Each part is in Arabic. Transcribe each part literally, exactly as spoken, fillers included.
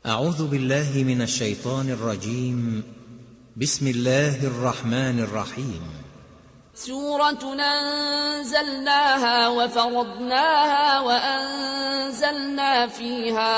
أعوذ بالله من الشيطان الرجيم. بسم الله الرحمن الرحيم. سورة أنزلناها وفرضناها وأنزلنا فيها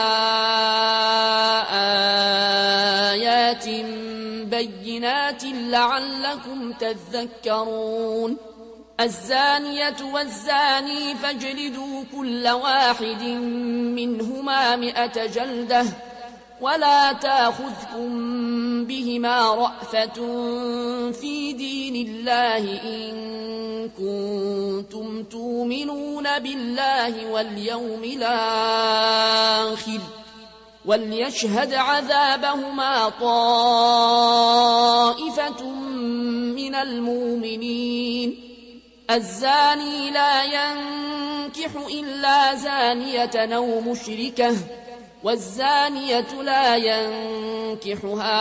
آيات بينات لعلكم تذكرون. الزانية والزاني فاجلدوا كل واحد منهما مئة جلدة ولا تأخذكم بهما رأفة في دين الله إن كنتم تؤمنون بالله واليوم الآخر وليشهد عذابهما طائفة من المؤمنين. الزاني لا ينكح إلا زانية أو مشركة والزانية لا ينكحها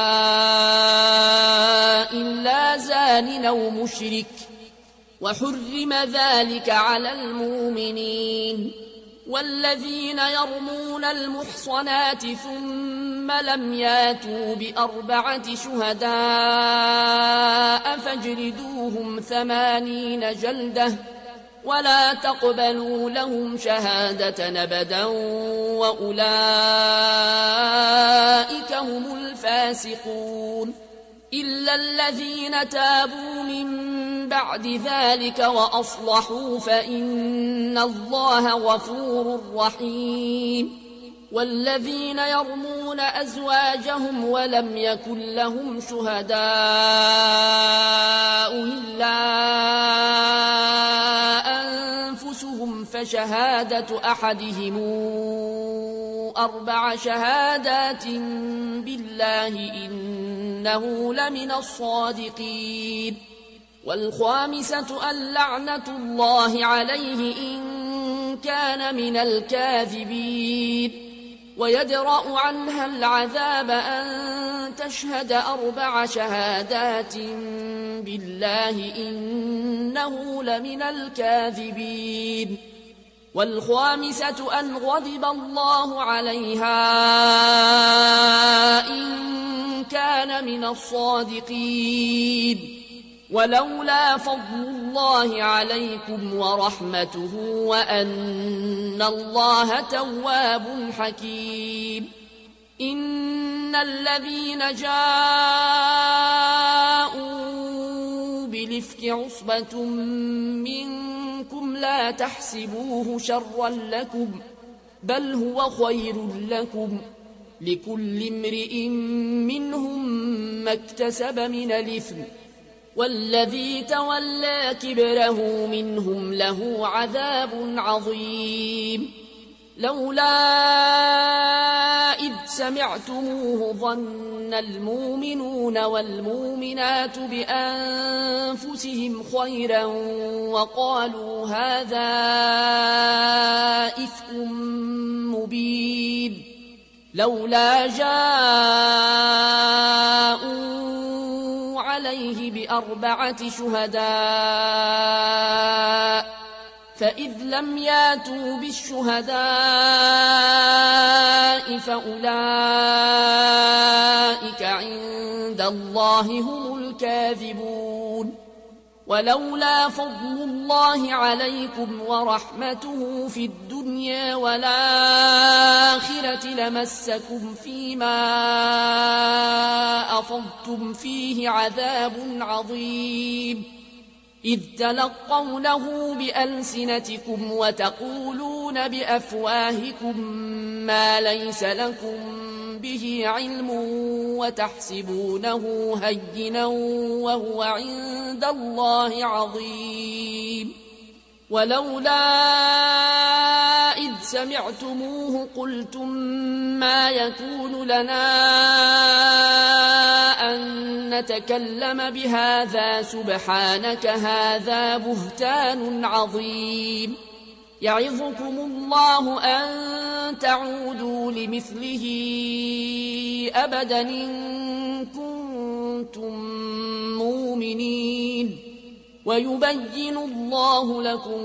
إلا زان أو مشرك وحرم ذلك على المؤمنين. والذين يرمون المحصنات ثم لم ياتوا بأربعة شهداء فاجلدوهم ثمانين جلدة ولا تقبلوا لهم شهادة أبدا وأولئك هم الفاسقون. إلا الذين تابوا من بعد ذلك وأصلحوا فإن الله غفور رحيم. والذين يرمون أزواجهم ولم يكن لهم شهداء إلا أنفسهم فشهادة أحدهم أربع شهادات بالله إنه لمن الصادقين. والخامسة اللعنة الله عليه إن كان من الكاذبين. ويدرأ عنها العذاب أن تشهد أربع شهادات بالله إنه لمن الكاذبين. والخامسة أن غضب الله عليها إن كان من الصادقين. ولولا فضل الله عليكم ورحمته وأن الله تواب حكيم. إن الذين جاءوا بالإفك عصبة منكم لا تحسبوه شرا لكم بل هو خير لكم لكل امرئ منهم ما اكتسب من الإثم والذي تولى كبره منهم له عذاب عظيم. لولا إذ سمعتموه ظن المؤمنون والمؤمنات بأنفسهم خيرا وقالوا هذا إفك مبين. لولا جاءوا عليه بأربعة شهداء فإذ لم ياتوا بالشهداء فأولئك عند الله هم الكاذبون. ولولا فضل الله عليكم ورحمته في الدنيا والآخرة لمسكم فيما أفضتم فيه عذاب عظيم. إذ تلقونه بألسنتكم وتقولون بأفواهكم ما ليس لكم به علم وتحسبونه هينا وهو عند الله عظيم. ولولا إذ سمعتموه قلتم ما يكون لنا أن نتكلم بهذا سبحانك هذا بهتان عظيم. يعظكم الله أن تعودوا لمثله أبدا إن كنتم مؤمنين. ويبين الله لكم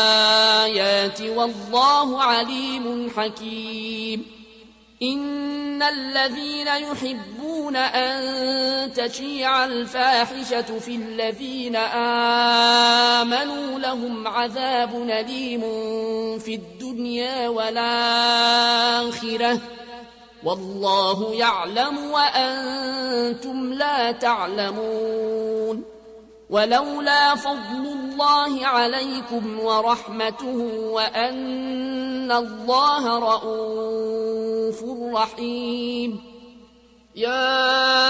الآيات والله عليم حكيم. إن الذين يحبون أن تشيع الفاحشة في الذين آمنوا لهم عذاب أليم في الدنيا والآخرة والله يعلم وأنتم لا تعلمون. ولولا فضل الله عليكم ورحمته وأن الله رءوف رحيم. يا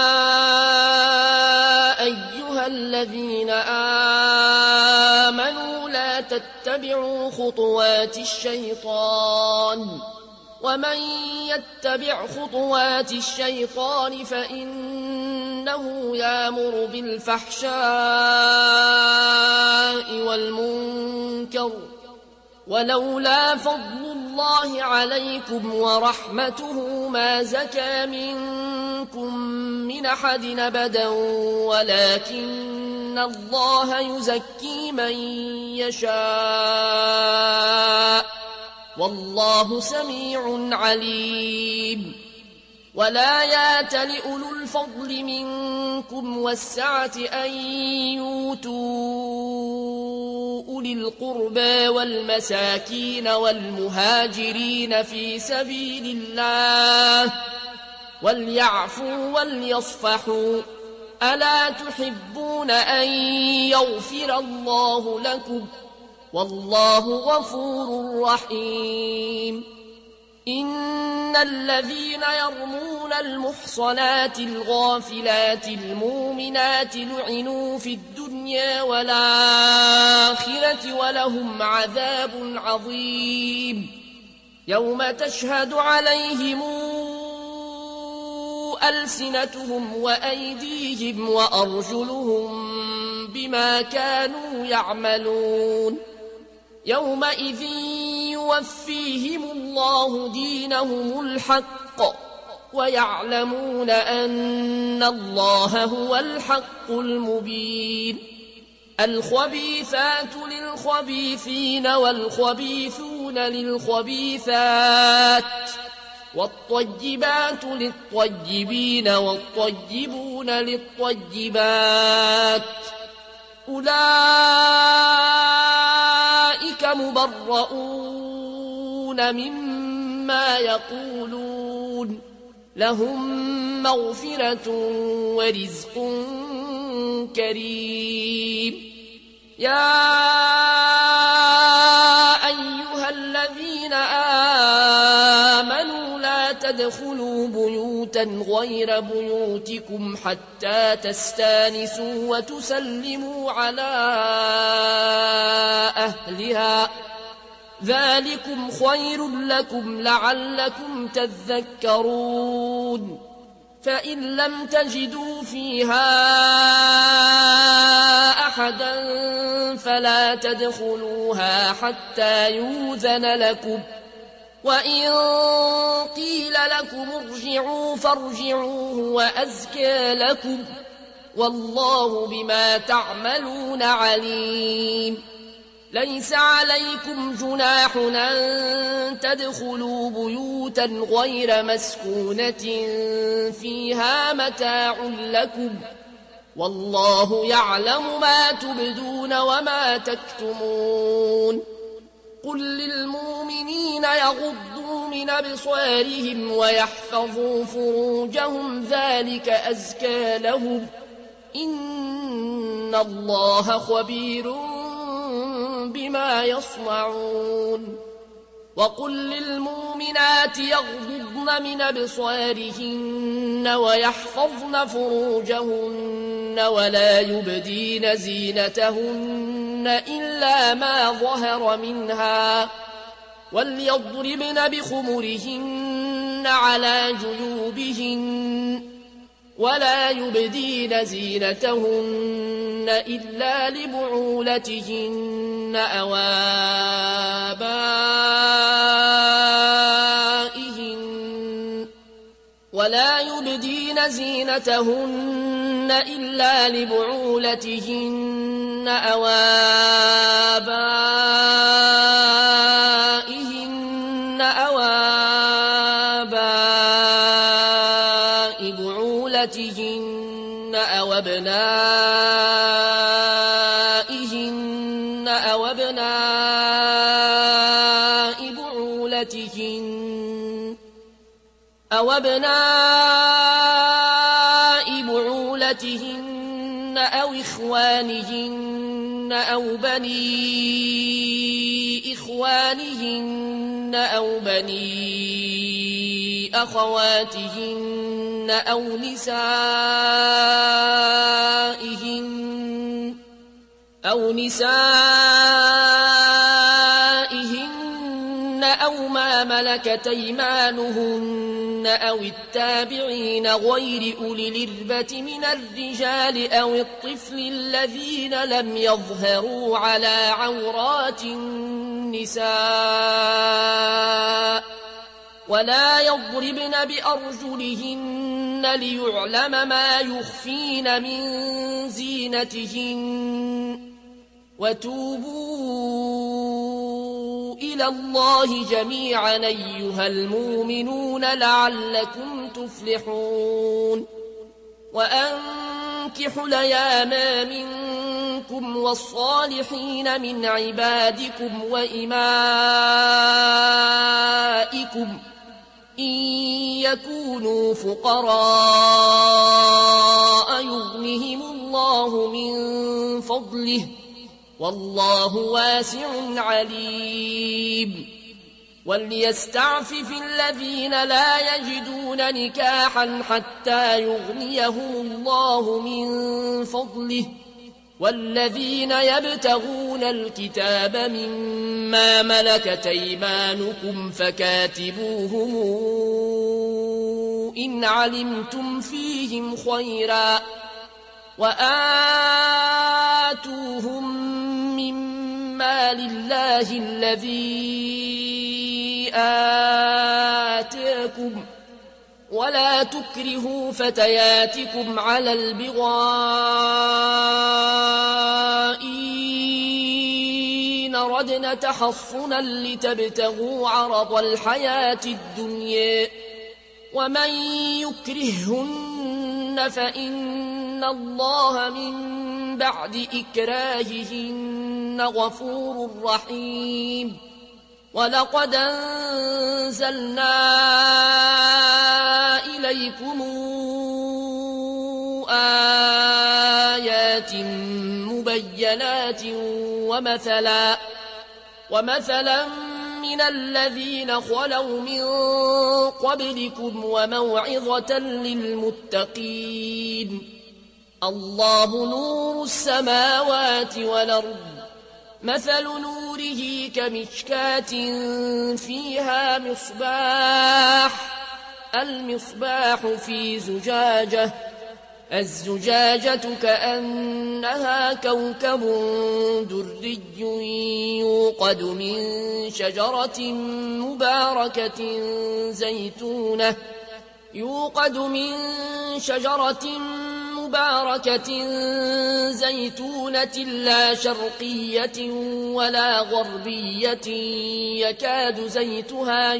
أيها الذين آمنوا لا تتبعوا خطوات الشيطان ومن يتبع خطوات الشيطان فإنه يأمر بالفحشاء والمنكر ولولا فضل الله عليكم ورحمته ما زكى منكم من أحد أبدا ولكن الله يزكي من يشاء والله سميع عليم. ولا يات لأولو الفضل منكم والسعة أن يؤتوا أولي القربى والمساكين والمهاجرين في سبيل الله وليعفوا وليصفحوا ألا تحبون أن يغفر الله لكم والله غفور رحيم. إن الذين يرمون المحصنات الغافلات المؤمنات لعنوا في الدنيا والآخرة ولهم عذاب عظيم. يوم تشهد عليهم ألسنتهم وأيديهم وأرجلهم بما كانوا يعملون. يومئذ يوفيهم الله دينهم الحق ويعلمون أن الله هو الحق المبين. الخبيثات للخبيثين والخبيثون للخبيثات والطيبات للطيبين والطيبون للطيبات أولئك مبرؤون مما يقولون لهم مغفرة ورزق كريم. يا أيها الذين آمنوا لا تدخلوا بيوتا غير بيوتكم حتى تستانسوا وتسلموا على أهلها ذلكم خير لكم لعلكم تذكرون. فإن لم تجدوا فيها أحدا فلا تدخلوها حتى يؤذن لكم وإن قيل لكم ارجعوا فارجعوا وأزكى لكم والله بما تعملون عليم. ليس عليكم جناح أن تدخلوا بيوتا غير مسكونة فيها متاع لكم والله يعلم ما تبدون وما تكتمون. قل للمؤمنين يغضوا من أبصارهم ويحفظوا فروجهم ذلك أزكى لهم إن الله خبير بما يصنعون. وقل للمؤمنات يغضضن من أبصارهن ويحفظن فروجهن ولا يبدين زينتهن إلا ما ظهر منها وليضربن بخمرهن على جيوبهن ولا يبدين زينتهن إلا لبعولتهن أو آبائهن ولا يبدين زينتهن إلا لبعولتهن أو آبائهن أو آبائهن بعولتهن أو أبنائهن أو أبناء بعولتهن أو أبناء بعولتهن أو إخوانهن أو بني إخوانهن أو بني أخواتهن أو نسائهن أو نسائهن أو ما ملكت أيمانهن أو التابعين غير أولي الإربة من الرجال أو الطفل الذين لم يظهروا على عورات النساء ولا يضربن بأرجلهن ليعلم ما يخفين من زينتهن وتوبوا إلى الله جميعا أيها المؤمنون لعلكم تفلحون وأنكحوا الأيام منكم والصالحين من عبادكم وإمائكم إن يكونوا فقراء يغنهم الله من فضله والله واسع عليم وليستعفف الذين لا يجدون نكاحا حتى يغنيهم الله من فضله والذين يبتغون الكتاب مما ملكت أيمانكم فكاتبوهم إن علمتم فيهم خيرا وآتوهم مما لله الذي آتاكم ولا تكرهوا فتياتكم على البغاء إن ردنا تحصنا لتبتغوا عرض الحياة الدنيا ومن يكرههن فإن الله من بعد إكراههن غفور رحيم ولقد أنزلنا إليكم آيات مبينات ومثلا ومثلا من الذين خلوا من قبلكم وموعظة للمتقين الله نور السماوات والأرض مثل نوره كمشكاة فيها مصباح المصباح في زجاجة الزجاجة كأنها كوكب دري يوقد من شجرة مباركة زيتونة يوقد من شجرة مباركة زيتونة لا شرقية ولا غربية يكاد زيتها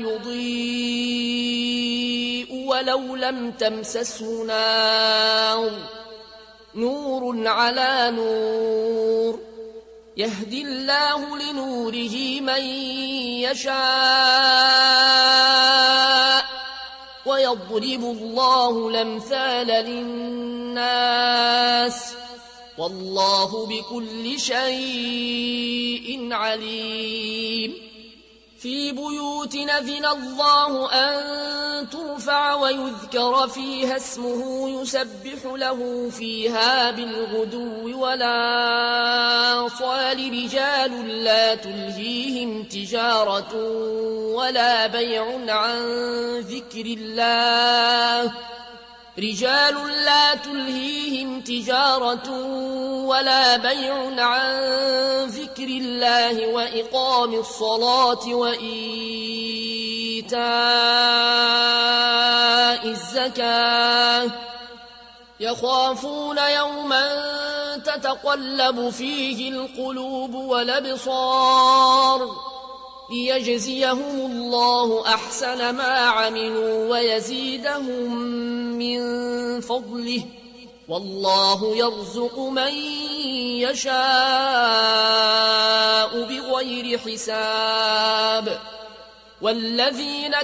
يضيء ولو لم تمسسه نار نور على نور يهدي الله لنوره من يشاء ويضرب الله الأمثال للناس والله بكل شيء عليم في بيوت أذن الله أن ترفع ويذكر فيها اسمه يسبح له فيها بالغدو والآصال رجال لا تلهيهم تجارة ولا بيع عن ذكر الله رجال لا تلهيهم تجارة ولا بيع عن ذكر الله وإقام الصلاة وإيتاء الزكاة يخافون يوما تتقلب فيه القلوب والأبصار ليجزيهم الله أحسن ما عملوا ويزيدهم من فضله والله يرزق من يشاء بغير حساب. والذين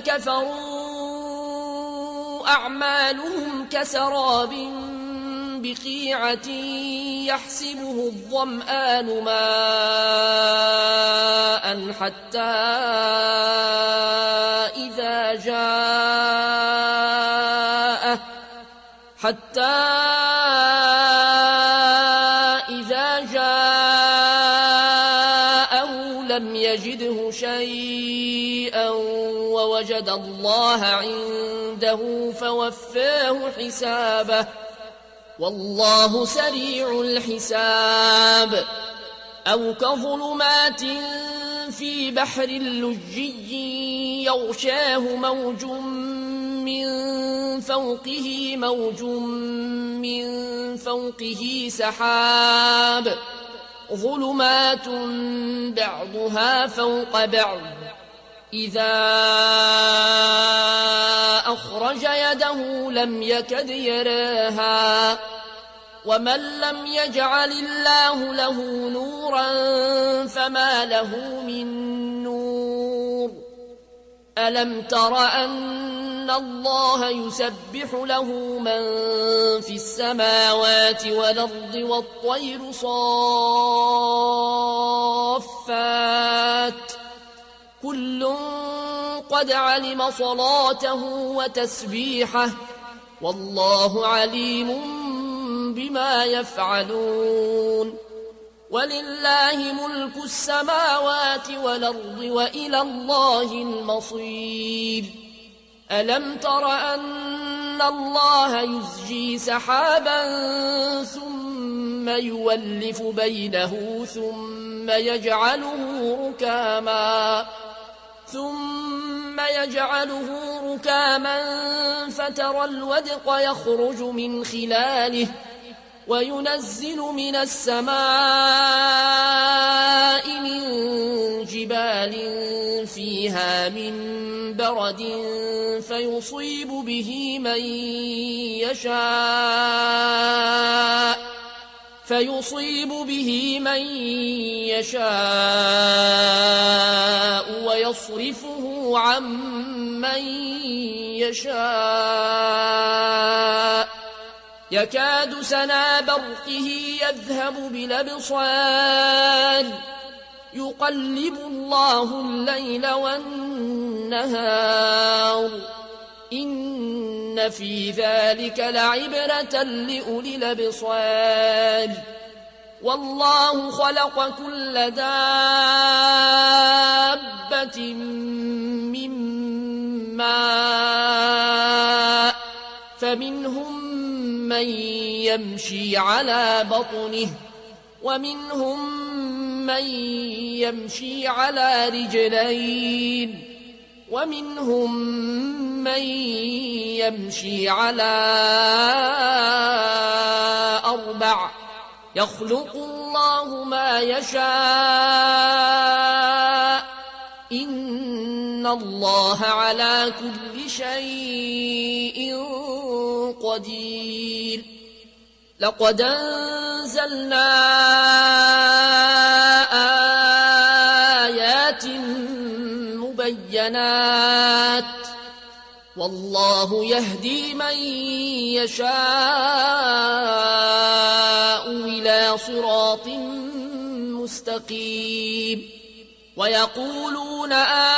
كفروا أعمالهم كسراب بقيعة يحسبه الظمآن ماء حتى إذا جاءه حتى إذا جاءه لم يجده شيئا ووجد الله عنده فوفاه حسابه والله سريع الحساب. أو كظلمات في بحر لجي يغشاه موج من فوقه موج من فوقه سحاب ظلمات بعضها فوق بعض إذا أخرج يده لم يكد يراها ومن لم يجعل الله له نورا فما له من نور. ألم تر أن الله يسبح له من في السماوات والأرض والطير صافات كل قد علم صلاته وتسبيحه والله عليم بما يفعلون. ولله ملك السماوات والأرض وإلى الله المصير. ألم تر أن الله يزجي سحابا ثم يولف بينه ثم يجعله ركاما ثم يجعله ركاما فترى الودق يخرج من خلاله وينزل من السماء من جبال فيها من برد فيصيب به من يشاء فيصيب به من يشاء ويصرفه عن من يشاء يكاد سنا برقه يذهب بالأبصار يقلب الله الليل والنهار إن في ذلك لعبرة لأولي الأبصار. والله خلق كل دابة من ماء فمنهم من يمشي على بطنه ومنهم من يمشي على رجلين ومنهم من يمشي على أربع يخلق الله ما يشاء إن الله على كل شيء قدير. لقد أنزلنا آيات مبينات والله يهدي من يشاء إلى صراط مستقيم. ويقولون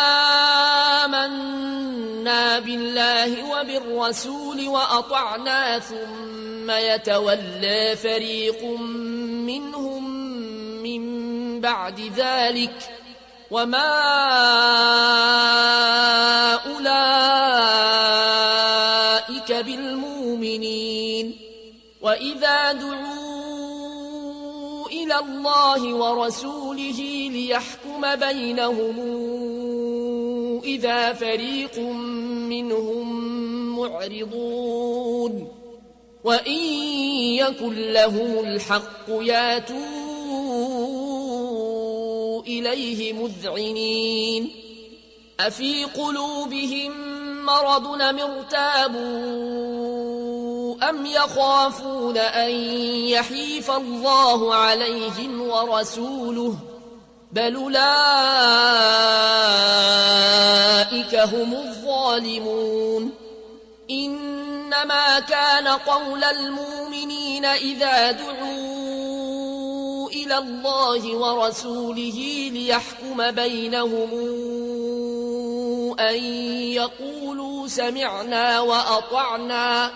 آمنا بالله وبالرسول وأطعنا ثم يتولى فريق منهم من بعد ذلك وما أولئك بالمؤمنين. وإذا دعوا إلى الله ورسوله ليحكم بينهم إذا فريق منهم معرضون وإن يكن لهم الحق ياتوا إليه مذعنين أفي قلوبهم مرض أم ارتابوا أم يخافون أن يحيف الله عليهم ورسوله بل أولئك هم الظالمون إنما كان قول المؤمنين إذا دعوا إلى الله ورسوله ليحكم بينهم أن يقولوا سمعنا وأطعنا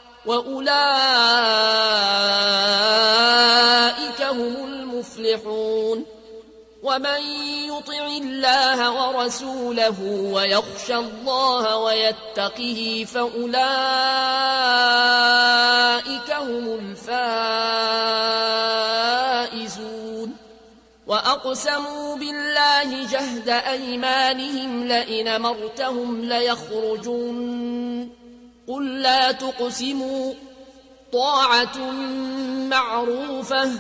وأولئك هم المفلحون ومن يطع الله ورسوله ويخشى الله ويتقه فأولئك هم الفائزون وأقسموا بالله جهد أيمانهم لئن أمرتهم ليخرجون قل لا تقسموا طاعة معروفة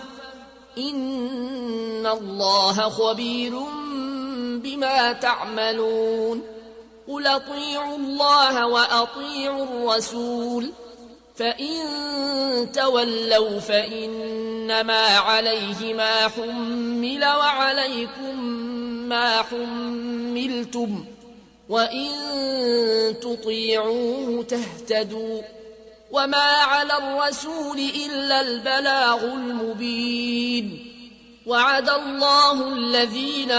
إن الله خبير بما تعملون قل أطيعوا الله وأطيعوا الرسول فإن تولوا فإنما عليه ما حمل وعليكم ما حملتم وإن تطيعوه تهتدوا وما على الرسول إلا البلاغ المبين وعد الله الذين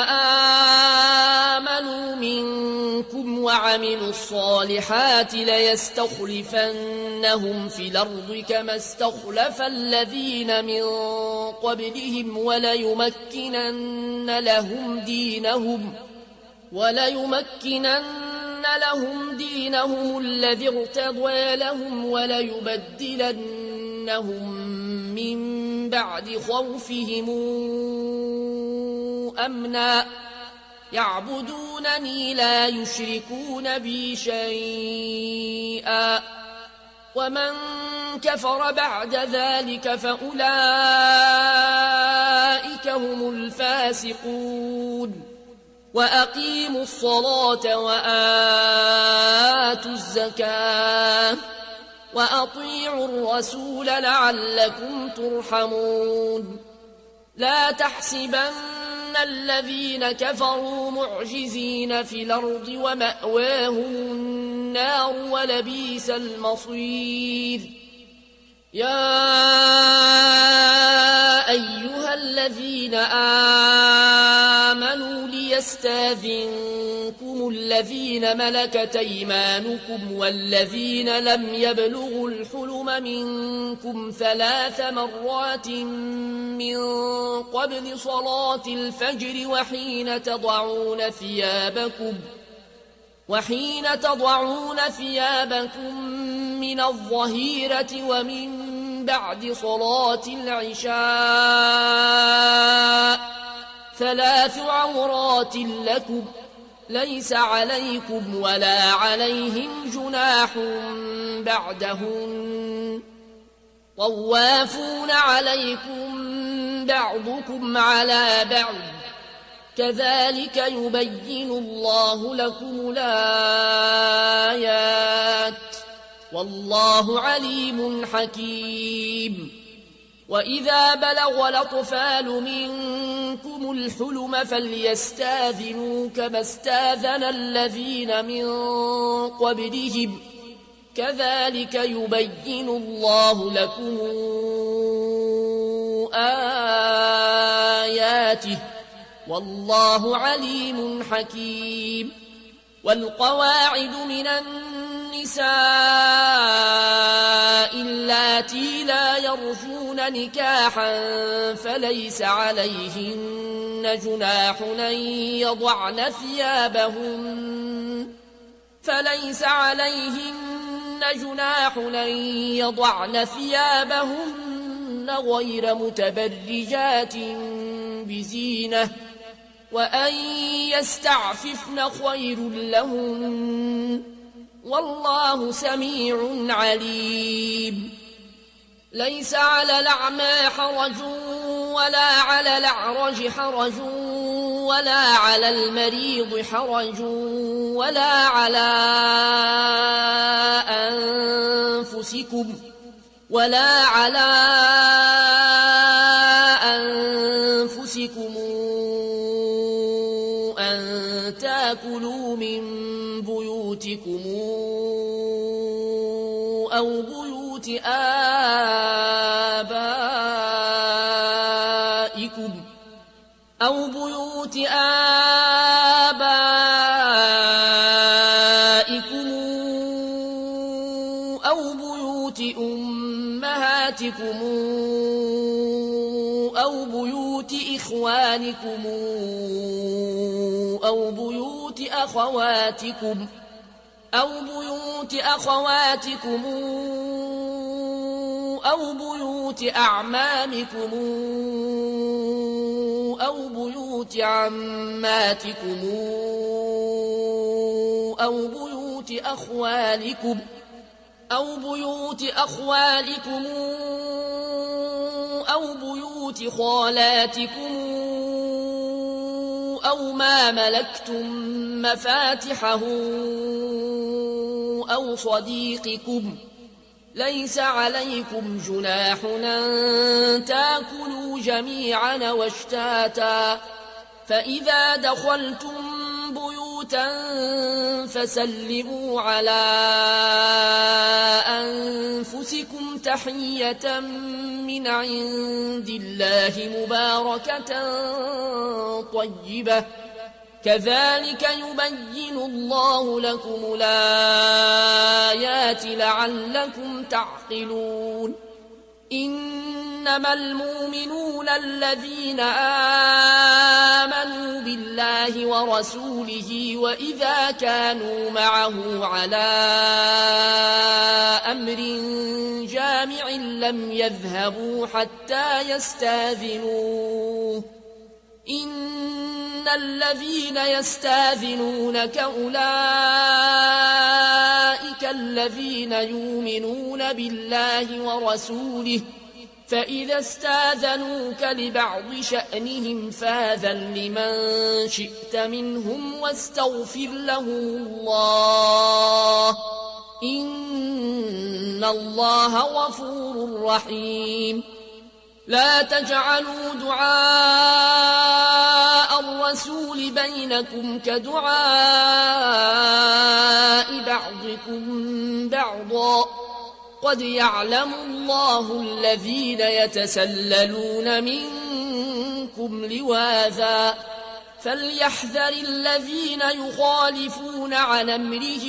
آمنوا منكم وعملوا الصالحات ليستخلفنهم في الأرض كما استخلف الذين من قبلهم وليمكنن لهم دينهم وليمكنن لهم دينهم الذي ارتضى لهم وليبدلنهم من بعد خوفهم أمنا يعبدونني لا يشركون بي شيئا ومن كفر بعد ذلك فأولئك هم الفاسقون وأقيموا الصلاة وآتوا الزكاة وأطيعوا الرسول لعلكم ترحمون لا تحسبن الذين كفروا معجزين في الأرض ومأواهم النار ولبئس المصير يا أيها الذين آمنوا ليستاذنكم الذين ملكت أيمانكم والذين لم يبلغوا الحلم منكم ثلاث مرات من قبل صلاة الفجر وحين تضعون ثيابكم وحين تضعون ثيابكم من الظهيرة ومن بعد صلاة العشاء ثلاث عورات لكم ليس عليكم ولا عليهم جناح بعدهن طوافون عليكم بعضكم على بعض كذلك يبين الله لكم الآيات والله عليم حكيم وإذا بلغ الأطفال منكم الحلم فليستاذنوا كما استاذن الذين من قبلهم كذلك يبين الله لكم آياته والله عليم حكيم والقواعد من النساء اللاتي لا يرجون نكاحا فليس عليهن جناح أن يضعن ثيابهن فليس عليهن جناح أن يضعن ثيابهن غير متبرجات بزينة وأن يستعففن خير لهن والله سميع عليم ليس على الأعمى حرج ولا على الأعرج حرج ولا على المريض حرج ولا على أنفسكم ولا على أنفسكم أن تأكلوا من بيوتكم أو بيوت آبائكم أو بيوت آبائكم أو بيوت أمهاتكم أو بيوت إخوانكم أو بيوت أخواتكم أو بيوت أخواتكم أو بيوت أعمامكم أو بيوت عماتكم أو بيوت أخوالكم أو بيوت أخوالكم أو بيوت خالاتكم أو ما ملكتم مفاتحه أو صديقكم ليس عليكم جناح أن تأكلوا جميعا واشتاتا فإذا دخلتم بيوتا فسلموا على أنفسكم تحية من عند الله مباركة طيبة كذلك يبين الله لكم الآيات لعلكم تعقلون إنما المؤمنون الذين آمنوا بالله ورسوله وإذا كانوا معه على أمر جامع لم يذهبوا حتى يستاذنوه إن الذين يستاذنونك أولئك الذين يؤمنون بالله ورسوله فإذا استاذنوك لبعض شأنهم فاذن لمن شئت منهم واستغفر لهم الله إن الله غفور رحيم لا تجعلوا دعاء الرسول بينكم كدعاء بعضكم بعضا قد يعلم الله الذين يتسللون منكم لواذا فليحذر الذين يخالفون عن أمره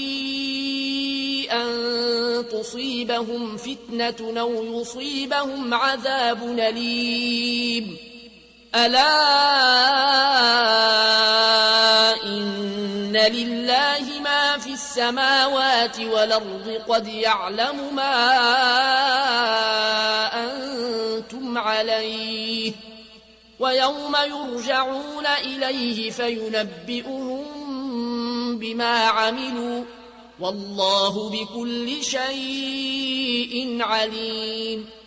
أن تصيبهم فتنة أو يصيبهم عذاب أليم ألا إن لله ما في السماوات والأرض قد يعلم ما أنتم عليه ويوم يرجعون إليه فينبئهم بما عملوا والله بكل شيء عليم